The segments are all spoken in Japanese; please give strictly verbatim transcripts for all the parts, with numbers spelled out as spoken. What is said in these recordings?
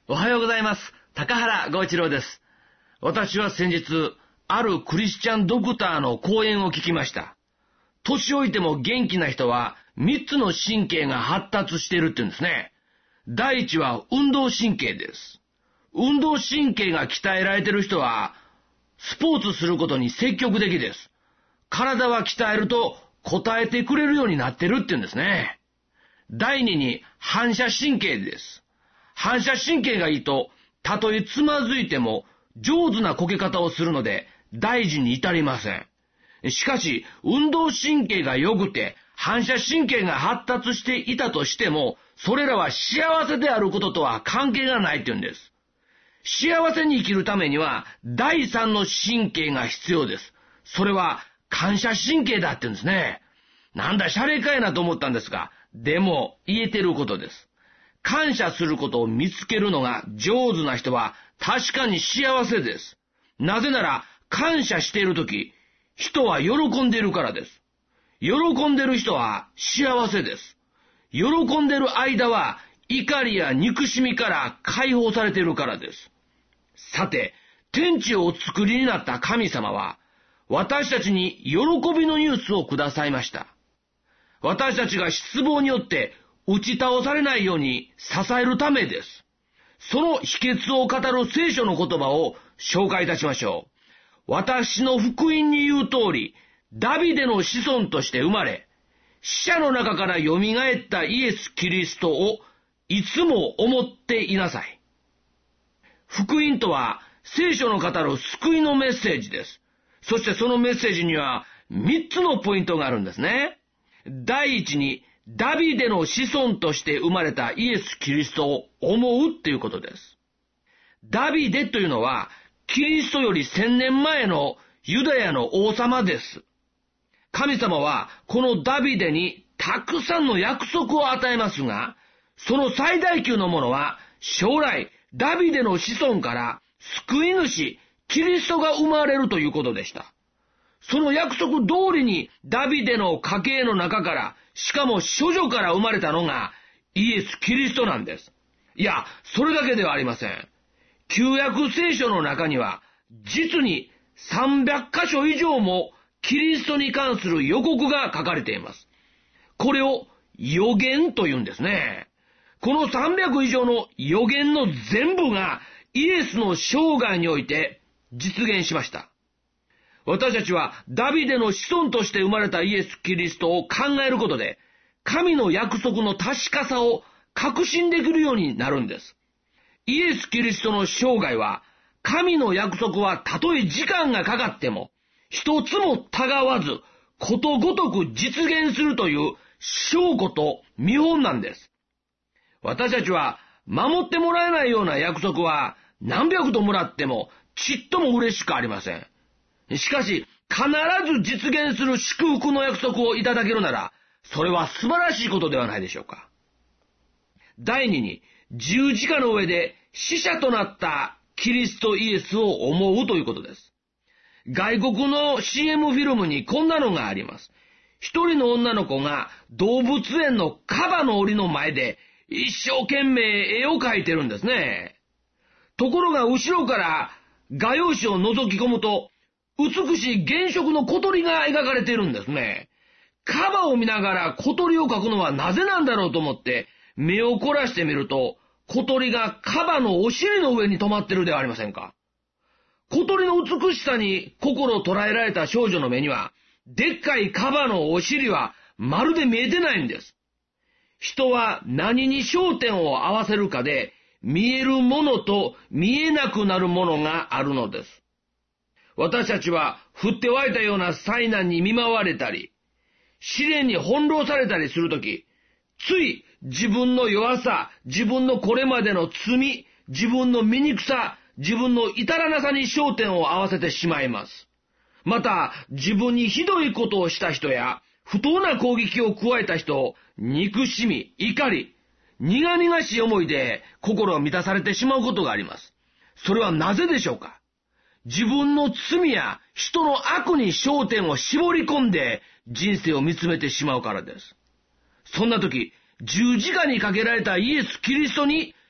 おはようございます。高原剛一郎です。私は先日、あるクリスチャンドクターの講演を聞きました。年老いても元気な人はみっつの神経が発達しているって言うんですね。第一は運動神経です。運動神経が鍛えられている人は、スポーツすることに積極的です。体は鍛えると応えてくれるようになってるって言うんですね。第二に反射神経です。反射神経がいいと、たとえつまずいても上手なこけ方をするので大事に至りません。しかし、運動神経が良くて反射神経が発達していたとしても、それらは幸せであることとは関係がないって言うんです。幸せに生きるためには第三の神経が必要です。それは感謝神経だって言うんですね。なんだ、シャレかいなと思ったんですが、でも言えてることです。感謝することを見つけるのが上手な人は確かに幸せです。なぜなら感謝しているとき、人は喜んでいるからです。喜んでいる人は幸せです。喜んでいる間は怒りや憎しみから解放されているからです。さて、天地をお作りになった神様は、私たちに喜びのニュースをくださいました。私たちが失望によって打ち倒されないように支えるためです。その秘訣を語る聖書の言葉を紹介いたしましょう。私の福音に言う通り、ダビデの子孫として生まれ、死者の中から蘇ったイエス・キリストをいつも思っていなさい。福音とは聖書の語る救いのメッセージです。そしてそのメッセージにはみっつのポイントがあるんですね。第一に、ダビデの子孫として生まれたイエス・キリストを思うということです。ダビデというのは、キリストより千年前のユダヤの王様です。神様はこのダビデにたくさんの約束を与えますが、その最大級のものは将来ダビデの子孫から救い主キリストが生まれるということでした。その約束通りにダビデの家系の中から、しかも処女から生まれたのがイエス・キリストなんです。いや、それだけではありません。旧約聖書の中には実にさんびゃっかしょ以上もキリストに関する予告が書かれています。これを予言と言うんですね。このさんびゃく以上の予言の全部がイエスの生涯において実現しました。私たちはダビデの子孫として生まれたイエス・キリストを考えることで、神の約束の確かさを確信できるようになるんです。イエス・キリストの生涯は、神の約束はたとえ時間がかかっても、一つもたがわず、ことごとく実現するという証拠と見本なんです。私たちは守ってもらえないような約束は何百ともらってもちっとも嬉しくありません。しかし、必ず実現する祝福の約束をいただけるなら、それは素晴らしいことではないでしょうか。第二に、十字架の上で死者となったキリストイエスを思うということです。外国の シーエム フィルムにこんなのがあります。一人の女の子が動物園のカバの檻の前で一生懸命絵を描いてるんですね。ところが後ろから画用紙を覗き込むと、美しい原色の小鳥が描かれているんですね。カバを見ながら小鳥を描くのはなぜなんだろうと思って目を凝らしてみると、小鳥がカバのお尻の上に止まってるではありませんか。小鳥の美しさに心を捉えられた少女の目には、でっかいカバのお尻はまるで見えてないんです。人は何に焦点を合わせるかで、見えるものと見えなくなるものがあるのです。私たちは降って湧いたような災難に見舞われたり、試練に翻弄されたりするとき、つい自分の弱さ、自分のこれまでの罪、自分の醜さ、自分の至らなさに焦点を合わせてしまいます。また、自分にひどいことをした人や、不当な攻撃を加えた人を憎しみ、怒り、苦々しい思いで心を満たされてしまうことがあります。それはなぜでしょうか。自分の罪や人の悪に焦点を絞り込んで人生を見つめてしまうからです。そんな時、十字架にかけられたイエス・キリストに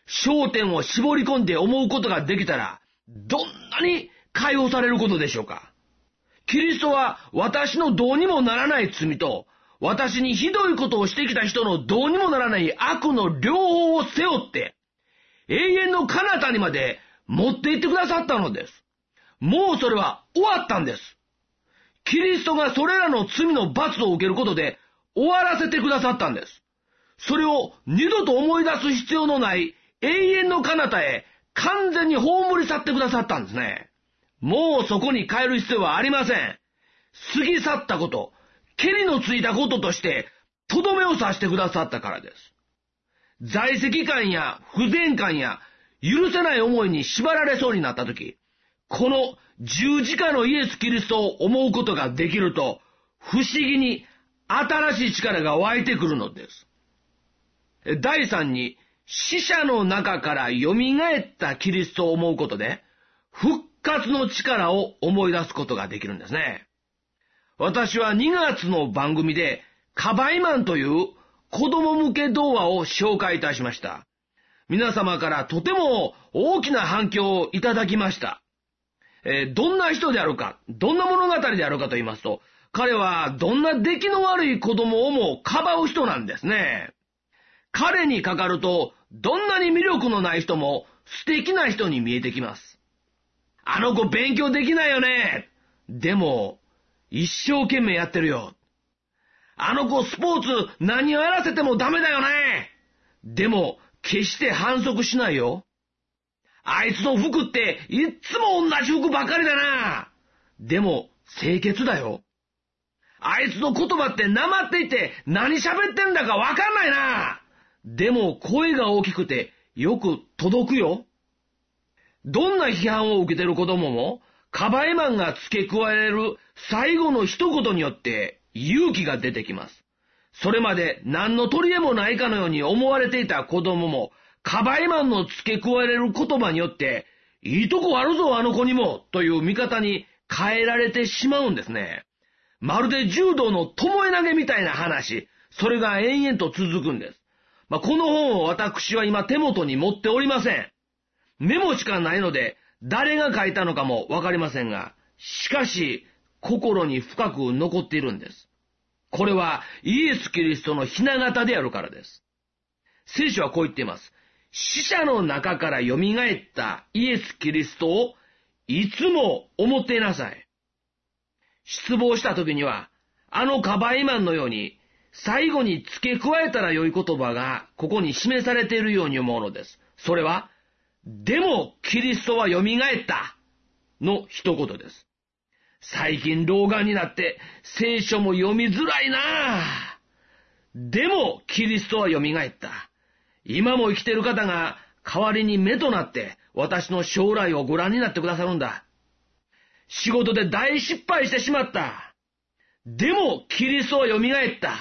焦点を絞り込んで思うことができたら、どんなに解放されることでしょうか。キリストは私のどうにもならない罪と、私にひどいことをしてきた人のどうにもならない悪の両方を背負って、永遠の彼方にまで持って行ってくださったのです。もうそれは終わったんです。キリストがそれらの罪の罰を受けることで終わらせてくださったんです。それを二度と思い出す必要のない永遠の彼方へ完全に葬り去ってくださったんですね。もうそこに帰る必要はありません。過ぎ去ったこと、けりのついたこととして、とどめを刺してくださったからです。在籍感や不全感や許せない思いに縛られそうになったとき、この十字架のイエス・キリストを思うことができると、不思議に新しい力が湧いてくるのです。だいさんに、死者の中から蘇ったキリストを思うことで、復活の力を思い出すことができるんですね。私はにがつの番組でカバイマンという子供向け動画を紹介いたしました。皆様からとても大きな反響をいただきました。えー、どんな人であるか、どんな物語であるかと言いますと、彼はどんな出来の悪い子供をもかばう人なんですね。彼にかかると、どんなに魅力のない人も素敵な人に見えてきます。あの子勉強できないよね。でも、一生懸命やってるよ。あの子スポーツ何をやらせてもダメだよね。でも、決して反則しないよ。あいつの服っていっつも同じ服ばかりだな。でも、清潔だよ。あいつの言葉ってなまっていて何喋ってんだかわかんないな。でも声が大きくてよく届くよ。どんな批判を受けてる子供も、カバエマンが付け加える最後の一言によって勇気が出てきます。それまで何の取り柄もないかのように思われていた子供も、カバエマンの付け加えれる言葉によって、いいとこあるぞあの子にも、という見方に変えられてしまうんですね。まるで柔道の巴投げみたいな話、それが延々と続くんです。まあ、この本を私は今手元に持っておりません。メモしかないので、誰が書いたのかもわかりませんが、しかし、心に深く残っているんです。これはイエス・キリストの雛形であるからです。聖書はこう言っています。死者の中から蘇ったイエス・キリストをいつも思っていなさい。失望した時には、あのカバイマンのように、最後に付け加えたら良い言葉がここに示されているように思うのです。それは、でもキリストは蘇ったの一言です。最近老眼になって聖書も読みづらいなあ。でもキリストは蘇った。今も生きている方が代わりに目となって私の将来をご覧になってくださるんだ。仕事で大失敗してしまった。でもキリストは蘇った。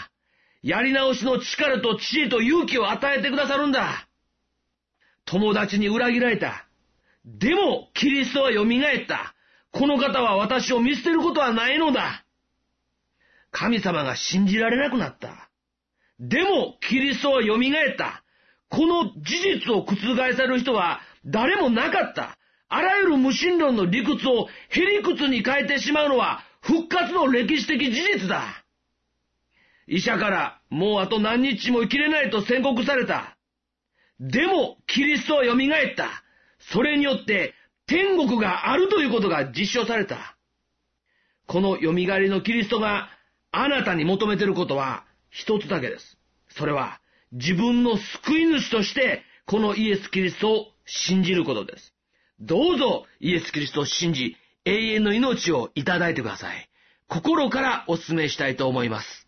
やり直しの力と知恵と勇気を与えてくださるんだ。友達に裏切られた。でもキリストは蘇った。この方は私を見捨てることはないのだ。神様が信じられなくなった。でもキリストは蘇った。この事実を覆せる人は誰もなかった。あらゆる無神論の理屈をへ理屈に変えてしまうのは復活の歴史的事実だ。医者からもうあと何日も生きれないと宣告された。でもキリストは蘇った。それによって天国があるということが実証された。この蘇りのキリストがあなたに求めていることは一つだけです。それは自分の救い主としてこのイエス・キリストを信じることです。どうぞイエス・キリストを信じ永遠の命をいただいてください。心からお勧めしたいと思います。